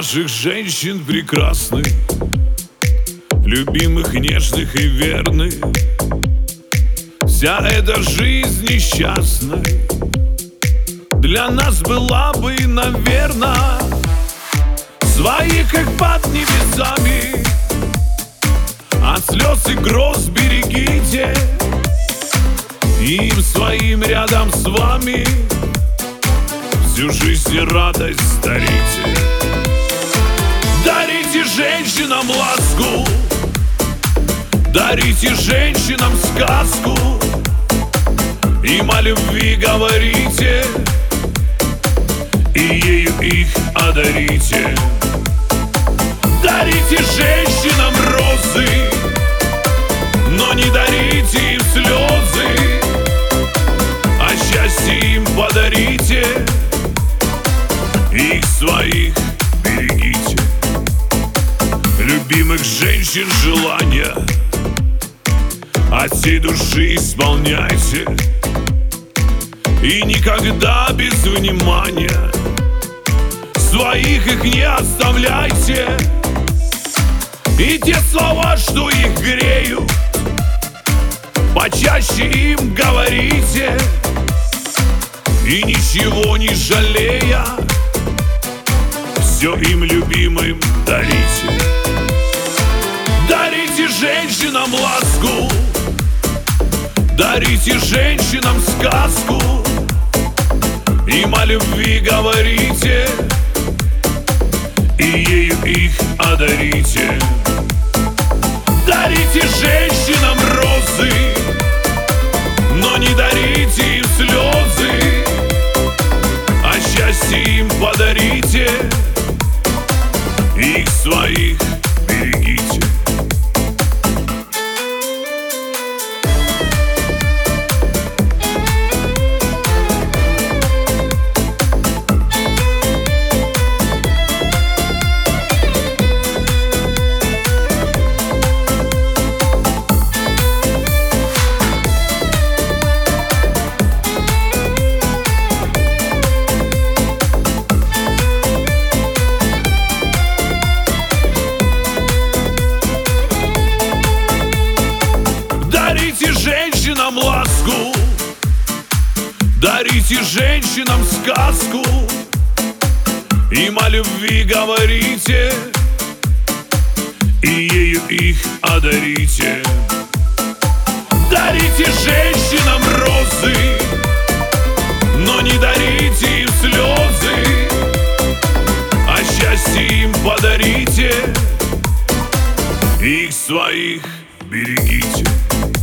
наших женщин прекрасных, любимых, нежных и верных. Вся эта жизнь несчастной для нас была бы, наверно. Своих их под небесами от слез и гроз берегите. Им своим рядом с вами всю жизнь и радость дарите. Дарите женщинам ласку, дарите женщинам сказку. Им о любви говорите и ею их одарите. Дарите женщинам розы, но не дарите им слезы, а счастье им подарите, их своих берегите. Любимых женщин желания от всей души исполняйте, и никогда без внимания своих их не оставляйте. И те слова, что их греют, почаще им говорите, и ничего не жалея все им любимым дарите. Дарите женщинам ласку, дарите женщинам сказку. Им о любви говорите и ею их одарите. Дарите женщинам розы, но не дарите им слезы, а счастье им подарите, их своих берегите. Дарите женщинам ласку, дарите женщинам сказку. Им о любви говорите и ею их одарите. Дарите женщинам розы, но не дарите им слезы, а счастье им подарите, их своих берегите.